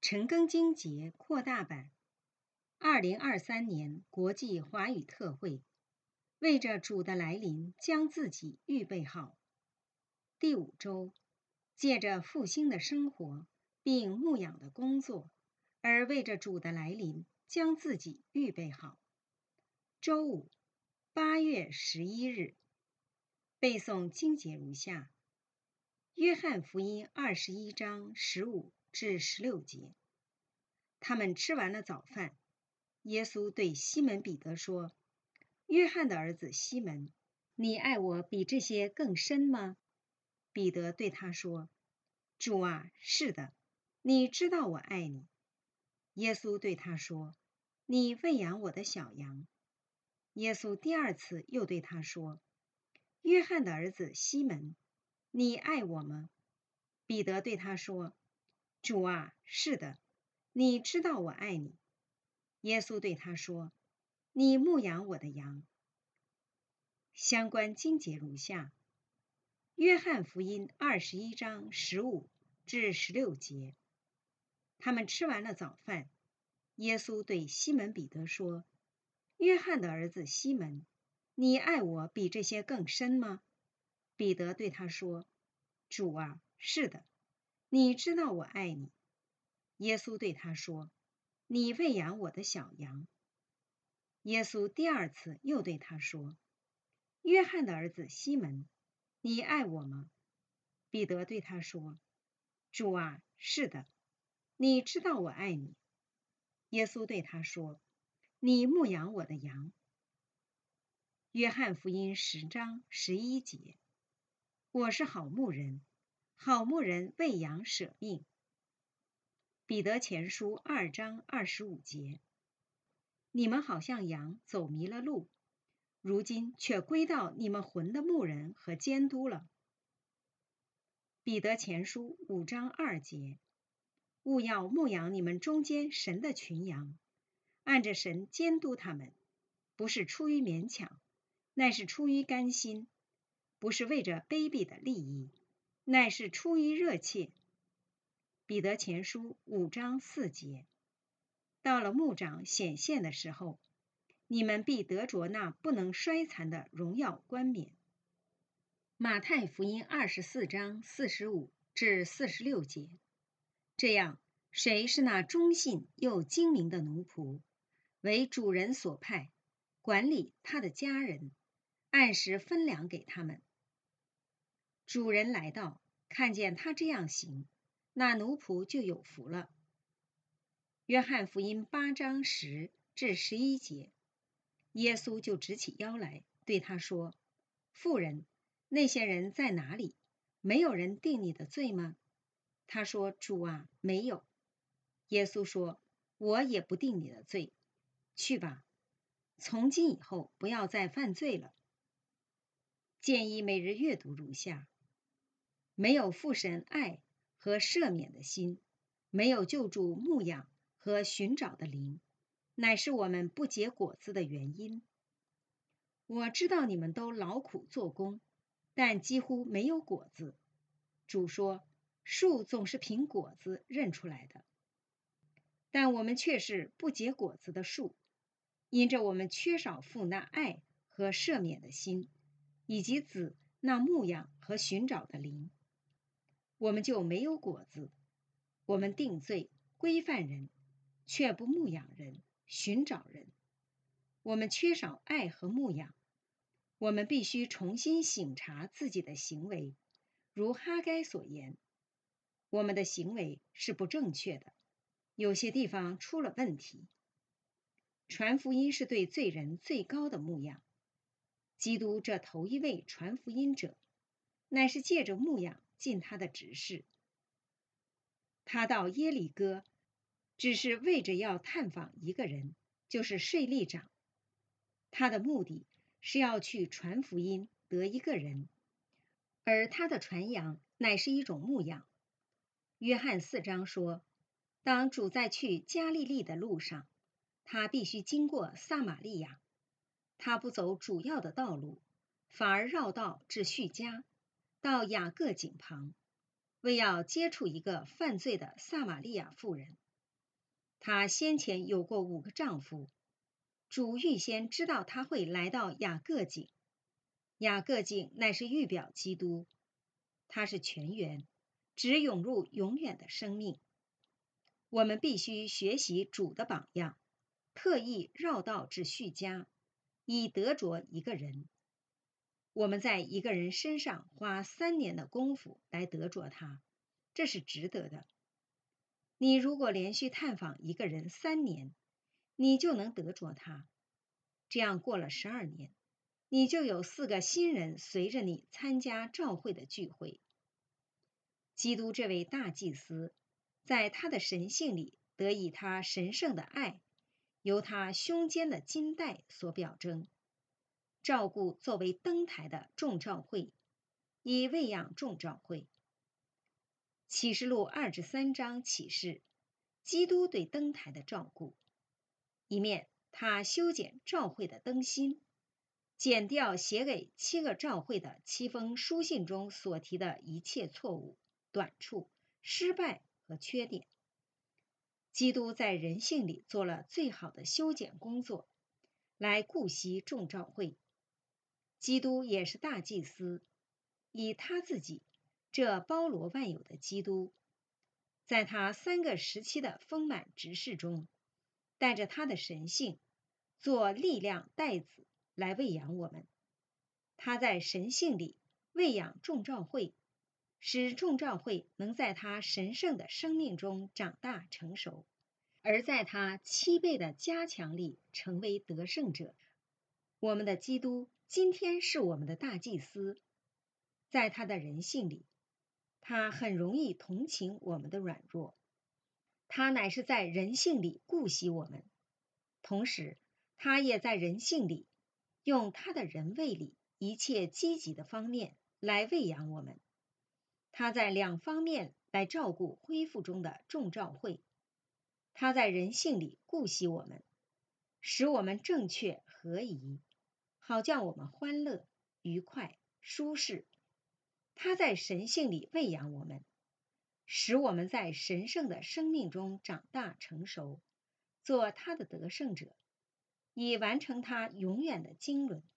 陈庚金节扩大版，2023年国际华语特会，为着主的来临，将自己预备好。第5周，借着复兴的生活并牧养的工作，而为着主的来临，将自己预备好。周5，8月11日，背诵经节如下：约翰福音21章15至16节。他们吃完了早饭，耶稣对西门彼得说：约翰的儿子西门，你爱我比这些更深吗？彼得对他说：主啊，是的，你知道我爱你。耶稣对他说：你喂养我的小羊。耶稣第2次又对他说：约翰的儿子西门，你爱我吗？彼得对他说：主啊，是的，你知道我爱你。耶稣对他说：你牧养我的羊。相关经节如下：约翰福音21章15至16节。他们吃完了早饭，耶稣对西门彼得说：约翰的儿子西门，你爱我比这些更深吗？彼得对他说：主啊，是的，你知道我爱你。耶稣对他说：你喂养我的小羊。耶稣第2次又对他说：约翰的儿子西门，你爱我吗？彼得对他说：主啊，是的，你知道我爱你。耶稣对他说：你牧养我的羊。约翰福音10章11节。我是好牧人，好牧人为羊舍命。彼得前书2章25节。你们好像羊走迷了路，如今却归到你们魂的牧人和监督了。彼得前书5章2节。务要牧养你们中间神的群羊，按着神监督他们，不是出于勉强，乃是出于甘心；不是为着卑鄙的利益，乃是出于热切。彼得前书5章4节。到了牧长显现的时候，你们必得着那不能衰残的荣耀冠冕。马太福音24章45至46节。这样，谁是那忠信又精明的奴仆，为主人所派，管理他的家人，按时分粮给他们。主人来到，看见他这样行，那奴仆就有福了。约翰福音8章10至11节。耶稣就直起腰来，对他说：妇人，那些人在哪里？没有人定你的罪吗？他说：主啊，没有。耶稣说：我也不定你的罪，去吧，从今以后不要再犯罪了。建议每日阅读如下：没有父神爱和赦免的心，没有救助牧养和寻找的灵，乃是我们不结果子的原因。我知道你们都劳苦做工，但几乎没有果子。主说，树总是凭果子认出来的。但我们却是不结果子的树，因着我们缺少父那爱和赦免的心，以及子那牧养和寻找的灵，我们就没有果子。我们定罪规范人，却不牧养人寻找人。我们缺少爱和牧养，我们必须重新省察自己的行为，如哈该所言，我们的行为是不正确的，有些地方出了问题。传福音是对罪人最高的牧养。基督这头一位传福音者，乃是借着牧养尽他的职事。他到耶里哥，只是为着要探访一个人，就是税吏长。他的目的是要去传福音得一个人，而他的传扬乃是一种牧养。约翰4章说，当主在去加利利的路上，他必须经过撒玛利亚。他不走主要的道路，反而绕道至叙加，到雅各井旁，为要接触一个犯罪的撒玛利亚妇人。 她先前有过5个丈夫，主预先知道她会来到雅各井。雅各井乃是预表基督，他是泉源，只涌入永远的生命。我们必须学习主的榜样，特意绕道至叙加，以得着一个人。我们在一个人身上花3年的功夫来得着他，这是值得的。你如果连续探访一个人3年，你就能得着他。这样过了12年，你就有4个新人随着你参加召会的聚会。基督这位大祭司，在他的神性里得以他神圣的爱，由他胸间的金带所表征，照顾作为灯台的众召会，以喂养众召会。启示录2至3章启示基督对灯台的照顾，一面他修剪召会的灯芯，剪掉写给7个召会的7封书信中所提的一切错误、短处、失败和缺点。基督在人性里做了最好的修剪工作，来顾惜众召会。基督也是大祭司，以他自己，这包罗万有的基督，在他3个时期的丰满执事中，带着他的神性，做力量带子来喂养我们。他在神性里喂养众召会，使众召会能在他神圣的生命中长大成熟，而在他7倍的加强里成为得胜者。我们的基督今天是我们的大祭司，在他的人性里，他很容易同情我们的软弱，他乃是在人性里顾惜我们，同时他也在人性里用他的人位里一切积极的方面来喂养我们。他在2方面来照顾恢复中的众召会。他在人性里顾惜我们，使我们正确合宜，好叫我们欢乐、愉快、舒适。他在神性里喂养我们，使我们在神圣的生命中长大成熟，做他的得胜者，以完成他永远的经纶。